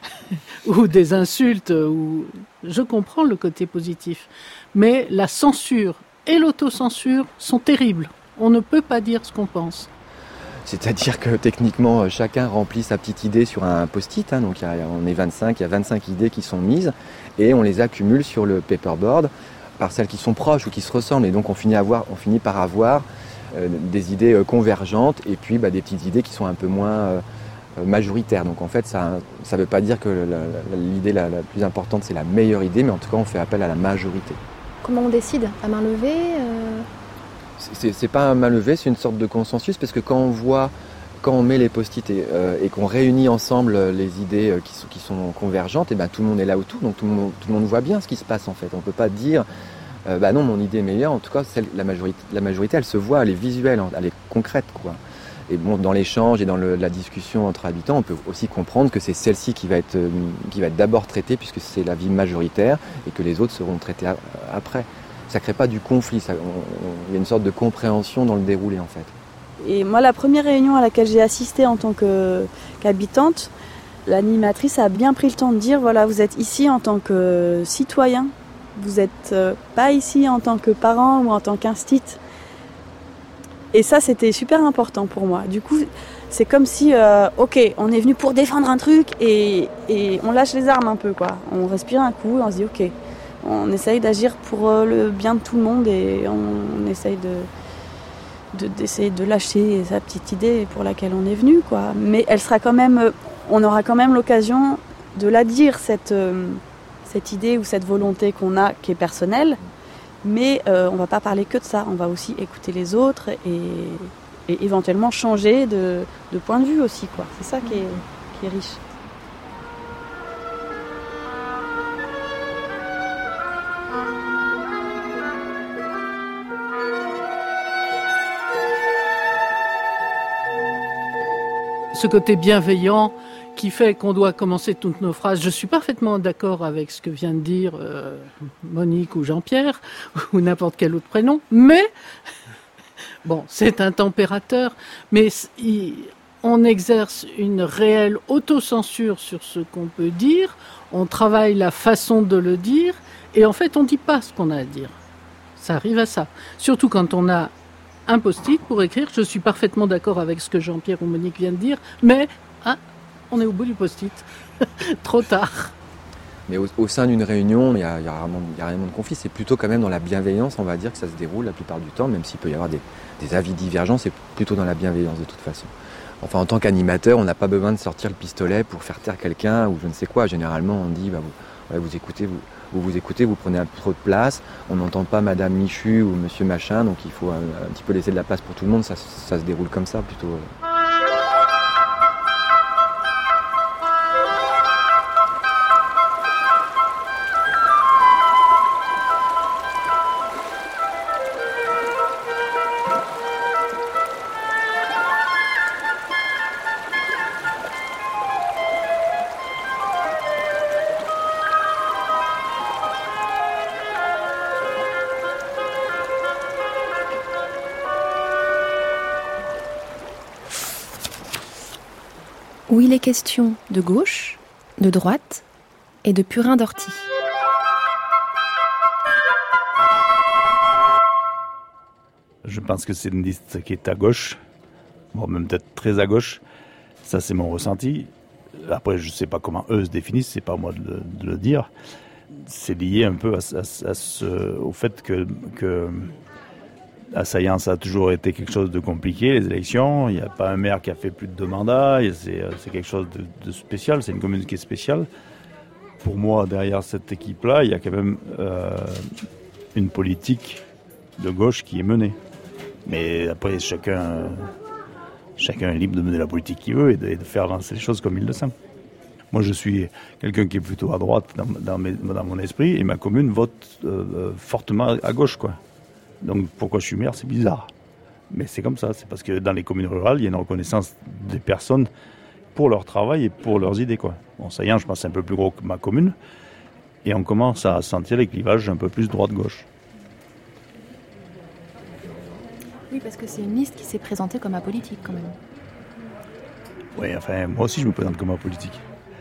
ou des insultes, ou... je comprends le côté positif. Mais la censure et l'autocensure sont terribles. On ne peut pas dire ce qu'on pense. C'est-à-dire que techniquement, chacun remplit sa petite idée sur un post-it. Hein, donc il y a, on est vingt-cinq, il y a vingt-cinq idées qui sont mises et on les accumule sur le paperboard par celles qui sont proches ou qui se ressemblent. Et donc on finit, avoir, on finit par avoir euh, des idées euh, convergentes et puis bah, des petites idées qui sont un peu moins euh, majoritaires. Donc en fait, ça ne veut pas dire que la, la, l'idée la, la plus importante, c'est la meilleure idée, mais en tout cas, on fait appel à la majorité. Comment on décide ? À main levée euh... C'est, c'est pas un main levée, c'est une sorte de consensus, parce que quand on voit, quand on met les post-it et, euh, et qu'on réunit ensemble les idées euh, qui, sont, qui sont convergentes, et ben tout le monde est là autour, donc tout le monde, tout le monde voit bien ce qui se passe en fait. On peut pas dire, euh, bah non, mon idée est meilleure. En tout cas, celle, la majorité, la majorité, elle se voit, elle est visuelle, elle est concrète, quoi. Et bon, dans l'échange et dans le, la discussion entre habitants, on peut aussi comprendre que c'est celle-ci qui va être, euh, qui va être d'abord traitée, puisque c'est l'avis majoritaire, et que les autres seront traités a, après. Ça ne crée pas du conflit, ça, il y a une sorte de compréhension dans le déroulé en fait. Et moi, la première réunion à laquelle j'ai assisté en tant que, qu'habitante, l'animatrice a bien pris le temps de dire, voilà, vous êtes ici en tant que citoyen, vous n'êtes pas ici en tant que parent ou en tant qu'instit. Et ça, c'était super important pour moi. Du coup, c'est comme si, euh, ok, on est venu pour défendre un truc et, et on lâche les armes un peu, quoi. On respire un coup et on se dit, ok, on essaye d'agir pour le bien de tout le monde et on, on essaye de, de, d'essayer de lâcher sa petite idée pour laquelle on est venu, quoi. Mais elle sera quand même, on aura quand même l'occasion de la dire, cette, cette idée ou cette volonté qu'on a, qui est personnelle. Mais euh, on ne va pas parler que de ça, on va aussi écouter les autres et, et éventuellement changer de, de point de vue aussi, quoi. C'est ça qui est, qui est riche. Ce côté bienveillant qui fait qu'on doit commencer toutes nos phrases. Je suis parfaitement d'accord avec ce que vient de dire euh, Monique ou Jean-Pierre, ou n'importe quel autre prénom, mais, bon, c'est un températeur, mais il, on exerce une réelle autocensure sur ce qu'on peut dire, on travaille la façon de le dire, et en fait, on ne dit pas ce qu'on a à dire. Ça arrive à ça. Surtout quand on a un post-it pour écrire, je suis parfaitement d'accord avec ce que Jean-Pierre ou Monique viennent de dire, mais... Hein, on est au bout du post-it, trop tard. Mais au, au sein d'une réunion, il n'y a, y a, a rien de conflit. C'est plutôt quand même dans la bienveillance, on va dire, que ça se déroule la plupart du temps, même s'il peut y avoir des, des avis divergents, c'est plutôt dans la bienveillance de toute façon. Enfin, en tant qu'animateur, on n'a pas besoin de sortir le pistolet pour faire taire quelqu'un ou je ne sais quoi. Généralement, on dit, bah, vous, ouais, vous écoutez, vous, vous vous écoutez, vous prenez un peu trop de place, on n'entend pas Madame Michu ou Monsieur Machin, donc il faut un, un petit peu laisser de la place pour tout le monde. Ça, ça se déroule comme ça plutôt. Où il est question de gauche, de droite et de purin d'ortie. Je pense que c'est une liste qui est à gauche, bon, même peut-être très à gauche. Ça, c'est mon ressenti. Après, je ne sais pas comment eux se définissent, c'est pas à moi de le, de le dire. C'est lié un peu à, à, à ce, au fait que, que la Saillant, ça a toujours été quelque chose de compliqué, les élections. Il n'y a pas un maire qui a fait plus de deux mandats. C'est, c'est quelque chose de, de spécial. C'est une commune qui est spéciale. Pour moi, derrière cette équipe-là, il y a quand même euh, une politique de gauche qui est menée. Mais après, chacun, chacun est libre de mener la politique qu'il veut et de, et de faire avancer les choses comme il le sent. Moi, je suis quelqu'un qui est plutôt à droite dans, dans, mes, dans mon esprit et ma commune vote euh, fortement à gauche, quoi. Donc pourquoi je suis maire, c'est bizarre. Mais c'est comme ça, c'est parce que dans les communes rurales, il y a une reconnaissance des personnes pour leur travail et pour leurs idées, quoi. Bon, Saillant, je pense, c'est un peu plus gros que ma commune. Et on commence à sentir les clivages un peu plus droite-gauche. Oui, parce que c'est une liste qui s'est présentée comme apolitique, quand même. Oui, enfin, moi aussi, je me présente comme apolitique.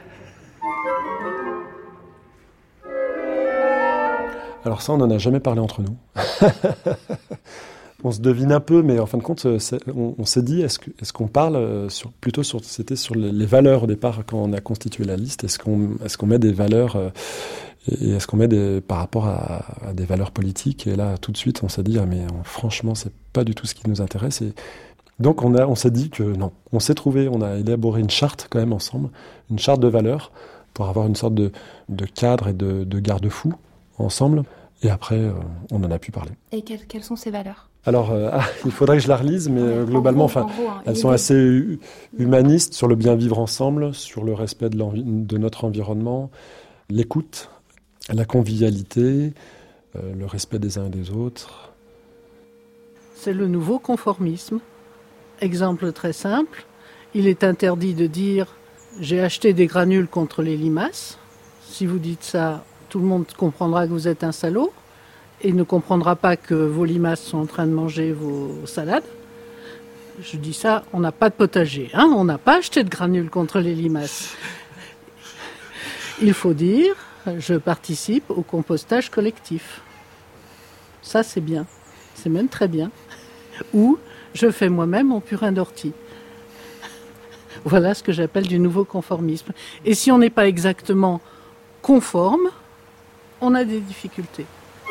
Alors ça, on n'en a jamais parlé entre nous. On se devine un peu, mais en fin de compte, on, on s'est dit, est-ce, que, est-ce qu'on parle sur, plutôt sur, c'était sur les, les valeurs au départ quand on a constitué la liste. Est-ce qu'on, est-ce qu'on met des valeurs euh, et est-ce qu'on met des, par rapport à, à des valeurs politiques. Et là, tout de suite, on s'est dit, ah, mais on, franchement, c'est pas du tout ce qui nous intéresse. Et donc, on a, on s'est dit que non, on s'est trouvé, on a élaboré une charte quand même ensemble, une charte de valeurs pour avoir une sorte de, de cadre et de, de garde-fou ensemble. Et après, euh, on en a pu parler. Et quelles, quelles sont ces valeurs ? Alors, euh, ah, il faudrait que je la relise, mais euh, globalement, enfin, hein, elles sont assez humanistes sur le bien vivre ensemble, sur le respect de, de notre environnement, l'écoute, la convivialité, euh, le respect des uns et des autres. C'est le nouveau conformisme. Exemple très simple, il est interdit de dire « j'ai acheté des granules contre les limaces ». Si vous dites ça, tout le monde comprendra que vous êtes un salaud et ne comprendra pas que vos limaces sont en train de manger vos salades. Je dis ça, on n'a pas de potager, hein, on n'a pas acheté de granules contre les limaces. il faut dire, je participe au compostage collectif. Ça, c'est bien. C'est même très bien. Ou je fais moi-même mon purin d'ortie. Voilà ce que j'appelle du nouveau conformisme. Et si on n'est pas exactement conforme, on a des difficultés.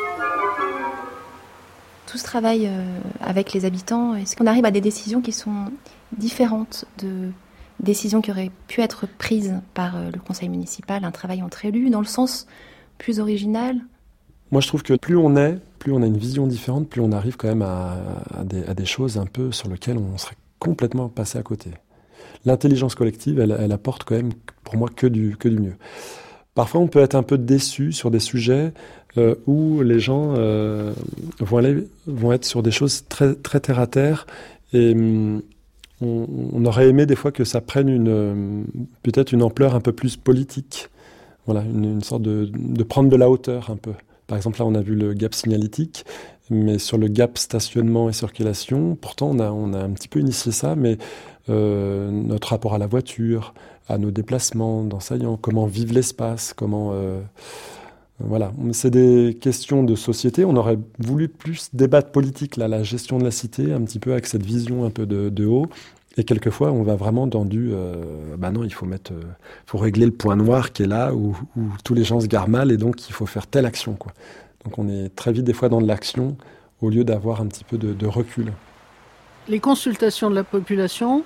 Tout ce travail euh, avec les habitants, est-ce qu'on arrive à des décisions qui sont différentes de décisions qui auraient pu être prises par euh, le conseil municipal, un travail entre élus, dans le sens plus original ? Moi, je trouve que plus on est, plus on a une vision différente, plus on arrive quand même à, à, des, à des choses un peu sur lesquelles on serait complètement passé à côté. L'intelligence collective, elle, elle apporte quand même, pour moi, que du, que du mieux. Parfois, on peut être un peu déçu sur des sujets euh, où les gens euh, vont, aller, vont être sur des choses très, très terre à terre. Et hum, on, on aurait aimé des fois que ça prenne une, peut-être une ampleur un peu plus politique. Voilà, une, une sorte de, de prendre de la hauteur un peu. Par exemple, là, on a vu le gap signalétique, mais sur le gap stationnement et circulation, pourtant, on a, on a un petit peu initié ça, mais euh, notre rapport à la voiture, à nos déplacements dans Saillant, comment vivre l'espace, comment... Euh, voilà, c'est des questions de société. On aurait voulu plus débattre politique, là, la gestion de la cité, un petit peu avec cette vision un peu de, de haut. Et quelquefois, on va vraiment dans du... Euh, bah non, il faut mettre, euh, faut régler le point noir qui est là, où, où tous les gens se garent mal, et donc il faut faire telle action, quoi. Donc on est très vite des fois dans de l'action, au lieu d'avoir un petit peu de, de recul. Les consultations de la population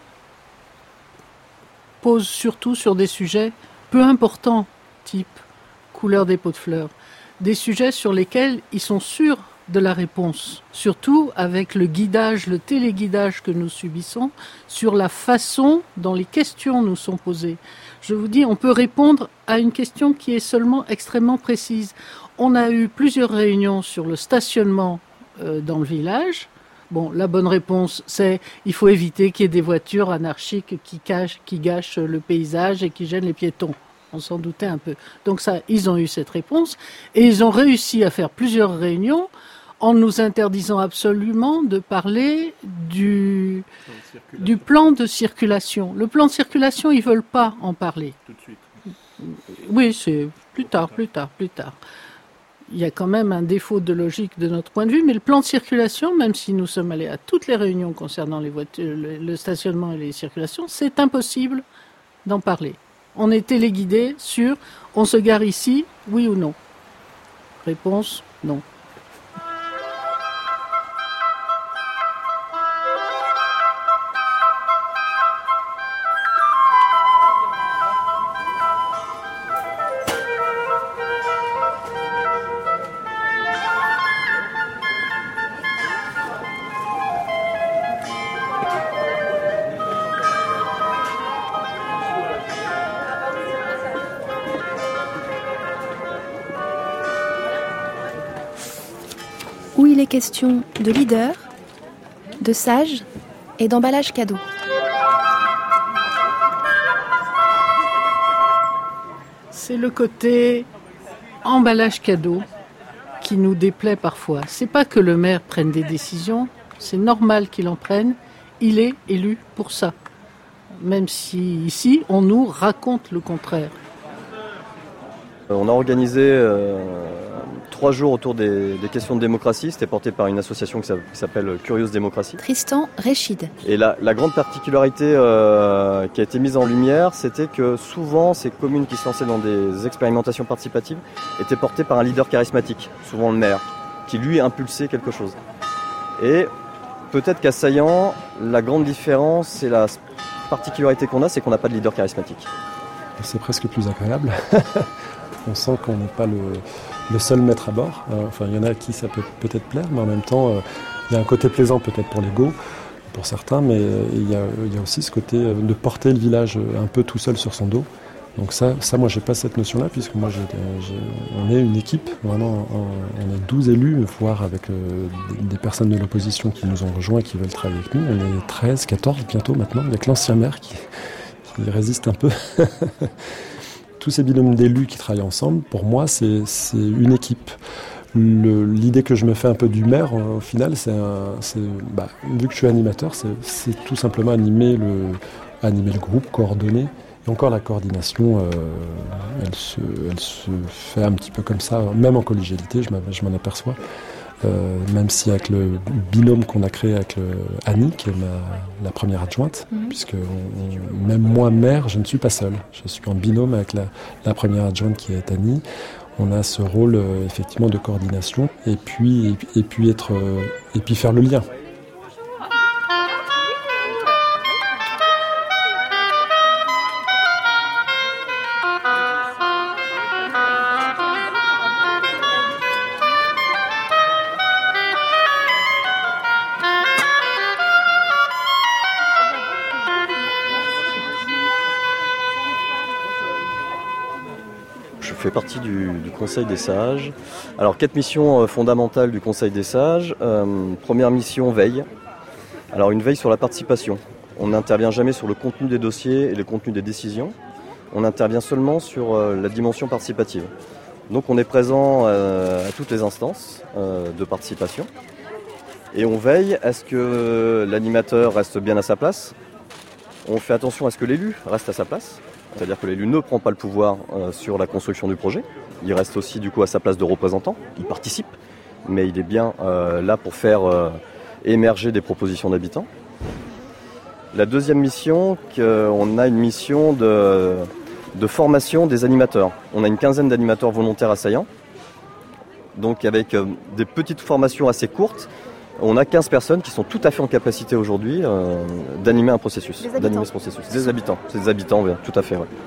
posent surtout sur des sujets peu importants, type couleur des pots de fleurs, des sujets sur lesquels ils sont sûrs de la réponse, surtout avec le guidage, le téléguidage que nous subissons, sur la façon dont les questions nous sont posées. Je vous dis, on peut répondre à une question qui est seulement extrêmement précise. On a eu plusieurs réunions sur le stationnement euh, dans le village. Bon, la bonne réponse, c'est il faut éviter qu'il y ait des voitures anarchiques qui, cachent, qui gâchent le paysage et qui gênent les piétons. On s'en doutait un peu. Donc ça, ils ont eu cette réponse et ils ont réussi à faire plusieurs réunions en nous interdisant absolument de parler du, du plan de circulation. Le plan de circulation, ils ne veulent pas en parler. Tout de suite. Oui, c'est plus tard, plus tard, plus tard. Il y a quand même un défaut de logique de notre point de vue, mais le plan de circulation, même si nous sommes allés à toutes les réunions concernant les voitures, le, le stationnement et les circulations, c'est impossible d'en parler. On est téléguidé sur « on se gare ici, oui ou non ?» Réponse « non ». Où il est question de leader, de sage et d'emballage cadeau. C'est le côté emballage cadeau qui nous déplaît parfois. C'est pas que le maire prenne des décisions, c'est normal qu'il en prenne, il est élu pour ça. Même si ici, on nous raconte le contraire. On a organisé euh, trois jours autour des, des questions de démocratie. C'était porté par une association qui s'appelle Curieuse Démocratie. Tristan Réchid. Et la, la grande particularité euh, qui a été mise en lumière, c'était que souvent ces communes qui se lançaient dans des expérimentations participatives étaient portées par un leader charismatique, souvent le maire, qui lui impulsait quelque chose. Et peut-être qu'à Saillant, la grande différence et la particularité qu'on a, c'est qu'on n'a pas de leader charismatique. C'est presque plus agréable. On sent qu'on n'est pas le, le seul maître à bord. Enfin, il y en a à qui ça peut peut-être plaire, mais en même temps, euh, il y a un côté plaisant peut-être pour l'ego, pour certains, mais euh, il, y a, il y a aussi ce côté de porter le village un peu tout seul sur son dos. Donc ça, ça moi, j'ai pas cette notion-là, puisque moi, j'ai, j'ai, on est une équipe, vraiment, on, on est douze élus, voire avec euh, des personnes de l'opposition qui nous ont rejoints et qui veulent travailler avec nous. On est treize, quatorze bientôt maintenant, avec l'ancien maire qui, qui résiste un peu. Tous ces binômes d'élus qui travaillent ensemble, pour moi, c'est, c'est une équipe. Le, l'idée que je me fais un peu du maire, au final, c'est, un, c'est bah, vu que je suis animateur, c'est, c'est tout simplement animer le, animer le groupe, coordonner Et encore la coordination, euh, elle, se, elle se fait un petit peu comme ça, même en collégialité, je, je m'en aperçois. Euh, même si avec le binôme qu'on a créé avec le, Annie, qui est ma, la première adjointe, mmh. puisque on, on, même moi, maire, je ne suis pas seul. Je suis en binôme avec la, la première adjointe qui est Annie. On a ce rôle euh, effectivement de coordination et puis, et, et puis être, euh, et puis faire le lien. Je fais partie du, du Conseil des Sages. Alors, quatre missions euh, fondamentales du Conseil des Sages. Euh, première mission, veille. Alors, une veille sur la participation. On n'intervient jamais sur le contenu des dossiers et le contenu des décisions. On intervient seulement sur euh, la dimension participative. Donc, on est présent euh, à toutes les instances euh, de participation. Et on veille à ce que l'animateur reste bien à sa place. On fait attention à ce que l'élu reste à sa place. C'est-à-dire que l'élu ne prend pas le pouvoir euh, sur la construction du projet. Il reste aussi du coup à sa place de représentant. Il participe, mais il est bien euh, là pour faire euh, émerger des propositions d'habitants. La deuxième mission, on a une mission de, de formation des animateurs. On a une quinzaine d'animateurs volontaires assaillants. Donc avec euh, des petites formations assez courtes, on a quinze personnes qui sont tout à fait en capacité aujourd'hui euh, d'animer un processus, d'animer ce processus. Des habitants, c'est des habitants, oui, tout à fait. Ouais.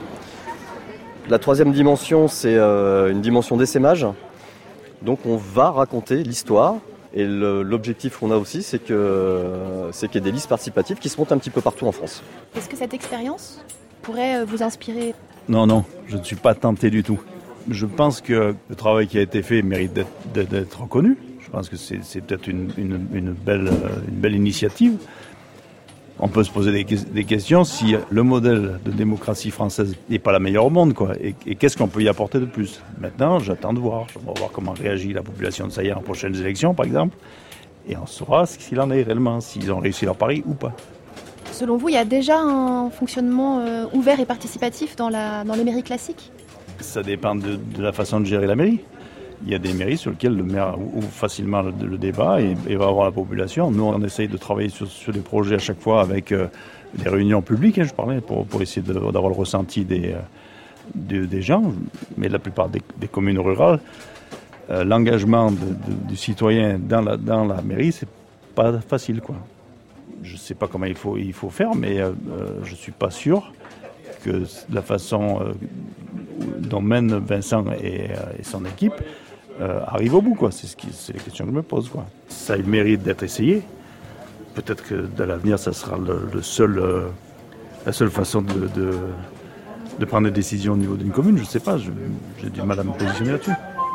La troisième dimension, c'est euh, une dimension d'essaimage. Donc on va raconter l'histoire et le, l'objectif qu'on a aussi, c'est, que, c'est qu'il y ait des listes participatives qui se montent un petit peu partout en France. Est-ce que cette expérience pourrait vous inspirer ? Non, non, je ne suis pas tenté du tout. Je pense que le travail qui a été fait mérite d'être, d'être reconnu. Je pense que c'est, c'est peut-être une, une, une, belle, une belle initiative. On peut se poser des, des questions si le modèle de démocratie française n'est pas la meilleure au monde, quoi. Et, et qu'est-ce qu'on peut y apporter de plus ? Maintenant, j'attends de voir. On va voir comment réagit la population de Saillant aux prochaines élections, par exemple. Et on saura ce qu'il en est réellement, s'ils ont réussi leur pari ou pas. Selon vous, il y a déjà un fonctionnement euh, ouvert et participatif dans, la, dans les mairies classiques ? Ça dépend de, de la façon de gérer la mairie. Il y a des mairies sur lesquelles le maire ouvre facilement le, le débat et, et va voir la population. Nous, on essaye de travailler sur, sur des projets à chaque fois avec euh, des réunions publiques, hein, je parlais, pour, pour essayer de, d'avoir le ressenti des, euh, de, des gens. Mais la plupart des, des communes rurales, euh, l'engagement de, de, du citoyen dans la, dans la mairie, c'est pas facile, quoi. Je ne sais pas comment il faut, il faut faire, mais euh, je ne suis pas sûr que la façon euh, dont mène Vincent et, et son équipe euh, arrive au bout, quoi. C'est, ce qui, c'est les questions que je me pose, quoi. Ça a le mérite d'être essayé. Peut-être que dans l'avenir, ça sera le, le seul, euh, la seule façon de, de, de prendre des décisions au niveau d'une commune. Je ne sais pas, je, j'ai du mal à me positionner là-dessus.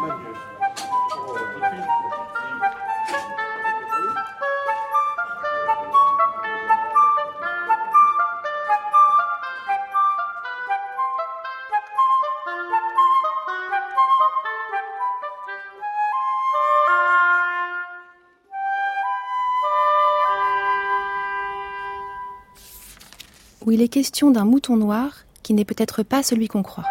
Où il est question d'un mouton noir qui n'est peut-être pas celui qu'on croit.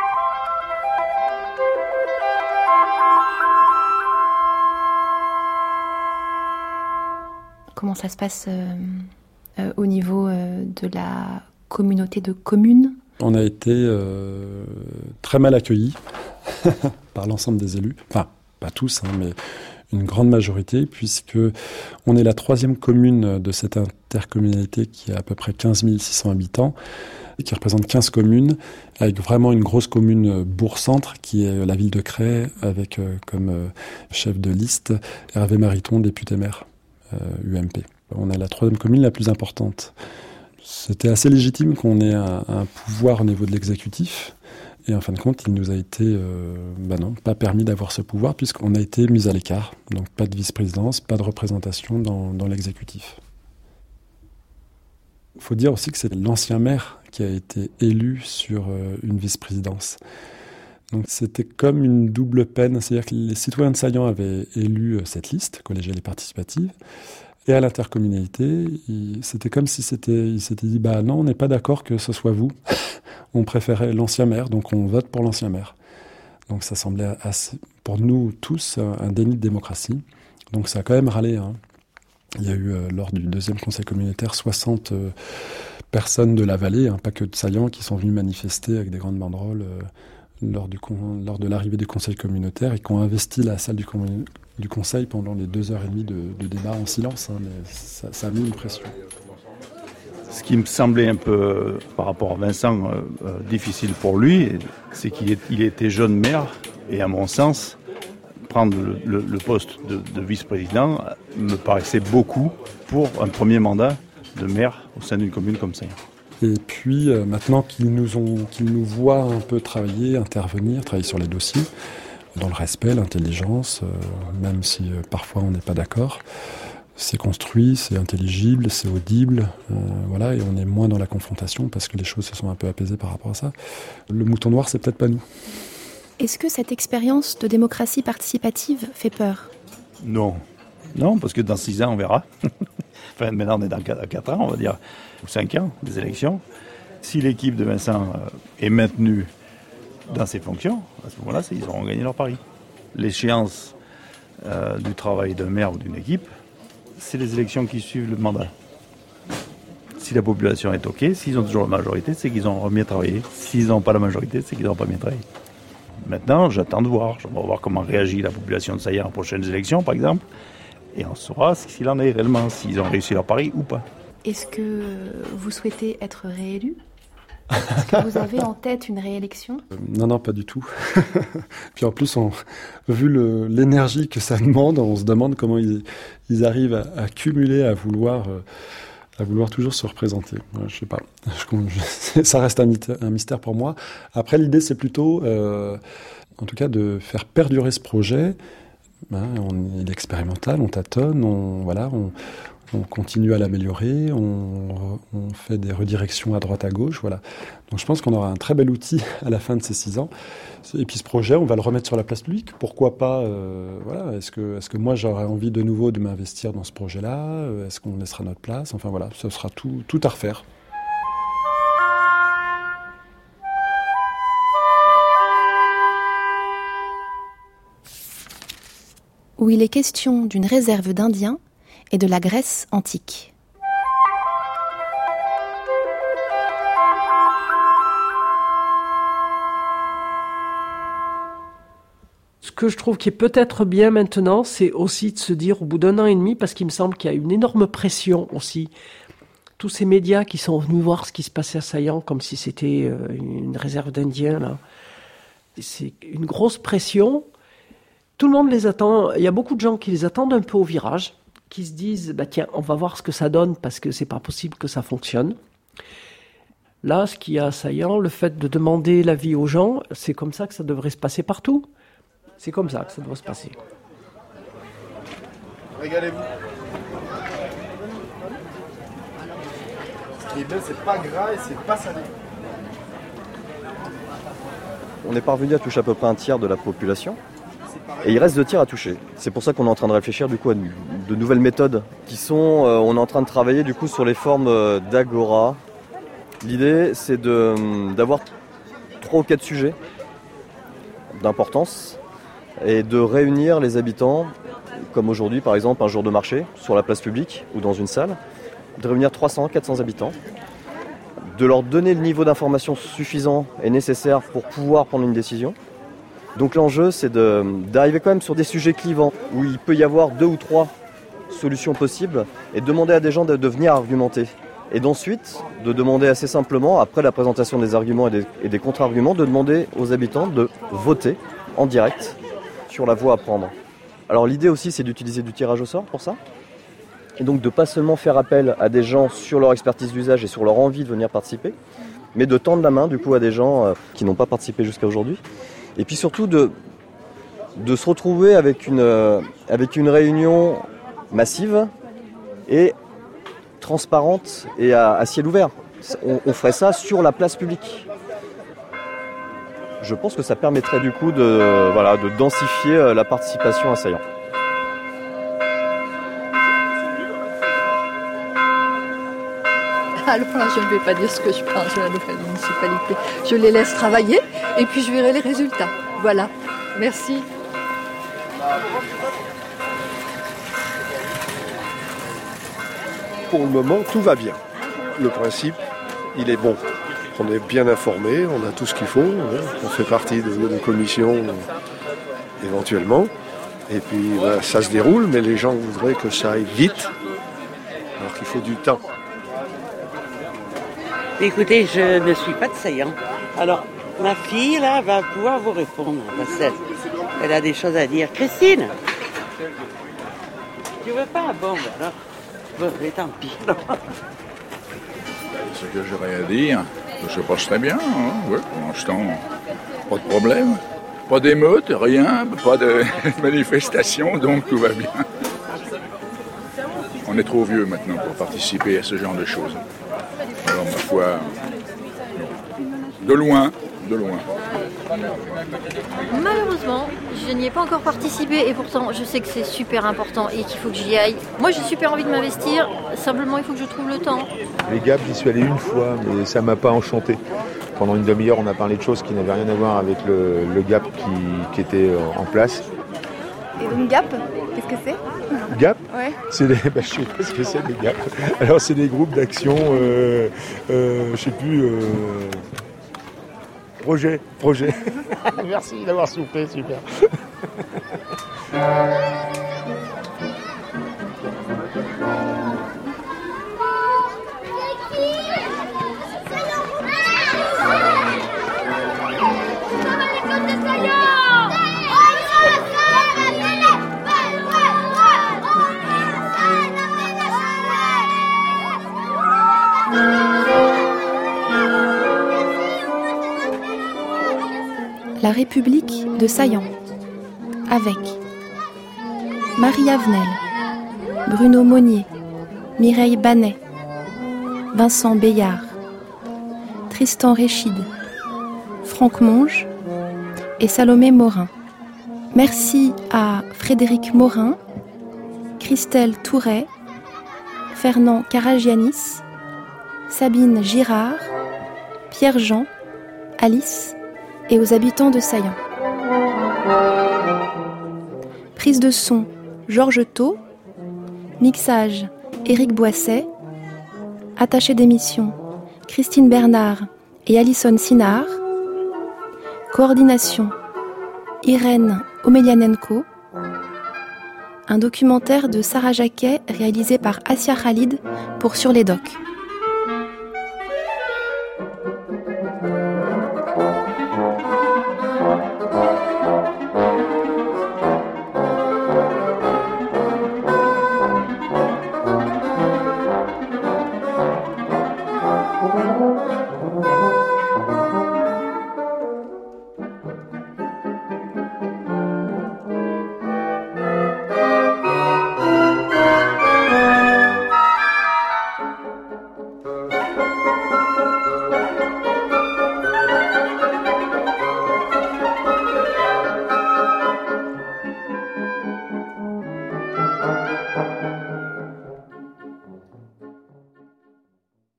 Comment ça se passe euh, euh, au niveau euh, de la communauté de communes ? On a été euh, très mal accueillis par l'ensemble des élus, enfin pas tous, hein, mais une grande majorité, puisque on est la troisième commune de cette intercommunalité qui a à peu près quinze mille six cents habitants, et qui représente quinze communes, avec vraiment une grosse commune bourg-centre, qui est la ville de Cray, avec euh, comme euh, chef de liste Hervé Mariton, député maire euh, U M P. On est la troisième commune la plus importante. C'était assez légitime qu'on ait un, un pouvoir au niveau de l'exécutif. Et en fin de compte, il nous a été, euh, bah non, pas permis d'avoir ce pouvoir puisqu'on a été mis à l'écart. Donc pas de vice-présidence, pas de représentation dans, dans l'exécutif. Il faut dire aussi que c'est l'ancien maire qui a été élu sur euh, une vice-présidence. Donc c'était comme une double peine, c'est-à-dire que les citoyens de Saillant avaient élu cette liste, collégiale et participative, Et à l'intercommunalité, il, c'était comme si c'était, il s'était dit, bah non, on n'est pas d'accord que ce soit vous. On préférait l'ancien maire, donc on vote pour l'ancien maire. Donc ça semblait assez, pour nous tous un déni de démocratie. Donc ça a quand même râlé. Hein. Il y a eu, euh, lors du deuxième conseil communautaire, soixante euh, personnes de la vallée, hein, pas que de Saillant, qui sont venues manifester avec des grandes banderoles euh, lors, du con, lors de l'arrivée du conseil communautaire et qui ont investi la salle du, com- du conseil pendant les deux heures et demie de, de débat en silence. Hein, mais ça, ça a mis une pression. Ce qui me semblait un peu, euh, par rapport à Vincent, euh, euh, difficile pour lui, c'est qu'il est, il était jeune maire, et à mon sens, prendre le, le, le poste de, de vice-président me paraissait beaucoup pour un premier mandat de maire au sein d'une commune comme ça. Et puis, euh, maintenant qu'ils nous, ont, qu'ils nous voient un peu travailler, intervenir, travailler sur les dossiers, dans le respect, l'intelligence, euh, même si euh, parfois on n'est pas d'accord, c'est construit, c'est intelligible, c'est audible, euh, voilà, et on est moins dans la confrontation parce que les choses se sont un peu apaisées par rapport à ça. Le mouton noir, c'est peut-être pas nous. Est-ce que cette expérience de démocratie participative fait peur ? Non. Non, parce que dans six ans, on verra. Enfin, maintenant, on est dans quatre ans, on va dire, ou cinq ans, des élections. Si l'équipe de Vincent est maintenue dans ses fonctions, à ce moment-là, ils auront gagné leur pari. L'échéance euh, du travail d'un maire ou d'une équipe, c'est les élections qui suivent le mandat. Si la population est OK, s'ils ont toujours la majorité, c'est qu'ils ont bien travaillé. S'ils n'ont pas la majorité, c'est qu'ils n'ont pas bien travaillé. Maintenant, j'attends de voir. Je vais voir comment réagit la population de Saillant aux prochaines élections, par exemple. Et on saura s'il en est réellement, s'ils ont réussi leur pari ou pas. Est-ce que vous souhaitez être réélu ? Est-ce que vous avez en tête une réélection ? euh, Non, non, pas du tout. Puis en plus, on, vu le, l'énergie que ça demande, on se demande comment ils, ils arrivent à, à cumuler, à vouloir, euh, à vouloir toujours se représenter. Ouais, je sais pas. Je, je, ça reste un mystère, un mystère pour moi. Après, l'idée, c'est plutôt, euh, en tout cas, de faire perdurer ce projet. Hein, on, il est expérimental, on tâtonne, on, voilà, on, on continue à l'améliorer, on, on fait des redirections à droite à gauche, voilà. Donc je pense qu'on aura un très bel outil à la fin de ces six ans. Et puis ce projet, on va le remettre sur la place publique. Pourquoi pas euh, voilà, est-ce que, est-ce que moi j'aurais envie de nouveau de m'investir dans ce projet-là ? Est-ce qu'on laissera notre place ? Enfin voilà, ce sera tout, tout à refaire. Où il est question d'une réserve d'Indiens et de la Grèce antique. Ce que je trouve qui est peut-être bien maintenant, c'est aussi de se dire au bout d'un an et demi, parce qu'il me semble qu'il y a une énorme pression aussi. Tous ces médias qui sont venus voir ce qui se passait à Saillant, comme si c'était une réserve d'Indiens, là. C'est une grosse pression. Tout le monde les attend. Il y a beaucoup de gens qui les attendent un peu au virage, qui se disent bah tiens, on va voir ce que ça donne parce que c'est pas possible que ça fonctionne. Là, ce qu'il y a à Saillant, le fait de demander l'avis aux gens, c'est comme ça que ça devrait se passer partout. C'est comme ça que ça doit se passer. Régalez-vous. Ce qui est bien, c'est pas gras et c'est pas salé. On est parvenu à toucher à peu près un tiers de la population. Et il reste deux tiers à toucher. C'est pour ça qu'on est en train de réfléchir du coup à de nouvelles méthodes qui sont, euh, on est en train de travailler du coup sur les formes euh, d'agora. L'idée c'est de, d'avoir trois ou quatre sujets d'importance et de réunir les habitants, comme aujourd'hui par exemple un jour de marché sur la place publique ou dans une salle, de réunir trois cents à quatre cents habitants, de leur donner le niveau d'information suffisant et nécessaire pour pouvoir prendre une décision. Donc l'enjeu, c'est de, d'arriver quand même sur des sujets clivants, où il peut y avoir deux ou trois solutions possibles, et demander à des gens de, de venir argumenter. Et d'ensuite, de demander assez simplement, après la présentation des arguments et des, et des contre-arguments, de demander aux habitants de voter en direct sur la voie à prendre. Alors l'idée aussi, c'est d'utiliser du tirage au sort pour ça. Et donc de ne pas seulement faire appel à des gens sur leur expertise d'usage et sur leur envie de venir participer, mais de tendre la main du coup à des gens euh, qui n'ont pas participé jusqu'à aujourd'hui. Et puis surtout de, de se retrouver avec une, euh, avec une réunion massive et transparente et à, à ciel ouvert. On, on ferait ça sur la place publique. Je pense que ça permettrait du coup de, voilà, de densifier la participation à Saillant. Alors là, je ne vais pas dire ce que je pense de la nouvelle municipalité. Je les laisse travailler et puis je verrai les résultats. Voilà. Merci. Pour le moment, tout va bien. Le principe, il est bon. On est bien informé, on a tout ce qu'il faut. On fait partie de, de commissions euh, éventuellement. Et puis bah, ça se déroule, mais les gens voudraient que ça aille vite, alors qu'il faut du temps. Écoutez, je ne suis pas de Saillant. Alors, ma fille, là, va pouvoir vous répondre, parce qu'elle a des choses à dire. Christine, tu veux pas? Bon, ben alors, bon, mais tant pis. Ce que j'aurais à dire, ça se passe très bien, hein, ouais, pour l'instant, pas de problème. Pas d'émeute, rien, pas de manifestation, donc tout va bien. On est trop vieux maintenant pour participer à ce genre de choses. Alors, ma foi, de loin, de loin. Malheureusement, je n'y ai pas encore participé et pourtant je sais que c'est super important et qu'il faut que j'y aille. Moi j'ai super envie de m'investir, simplement il faut que je trouve le temps. Les G A P, j'y suis allé une fois, mais ça m'a pas enchanté. Pendant une demi-heure, on a parlé de choses qui n'avaient rien à voir avec le, le G A P qui, qui était en place. Et donc G A P, qu'est-ce que c'est? G A P Ouais. C'est les, bah, je sais pas ce que c'est les G A P. Alors c'est des groupes d'action, euh, euh, je sais plus... Euh, Projet, projet. Merci d'avoir soufflé, super. La République de Saillant, avec Marie Avenel, Bruno Monnier, Mireille Banet, Vincent Bayard, Tristan Réchide, Franck Monge et Salomé Morin. Merci à Frédéric Morin, Christelle Touret, Fernand Karagianis, Sabine Girard, Pierre-Jean, Alice et aux habitants de Saillant. Prise de son, Georges Thau. Mixage, Éric Boisset. Attaché d'émission, Christine Bernard et Alison Sinard. Coordination, Irène Omelianenko. Un documentaire de Sarah Jacquet réalisé par Assia Khalid pour Sur les Docs.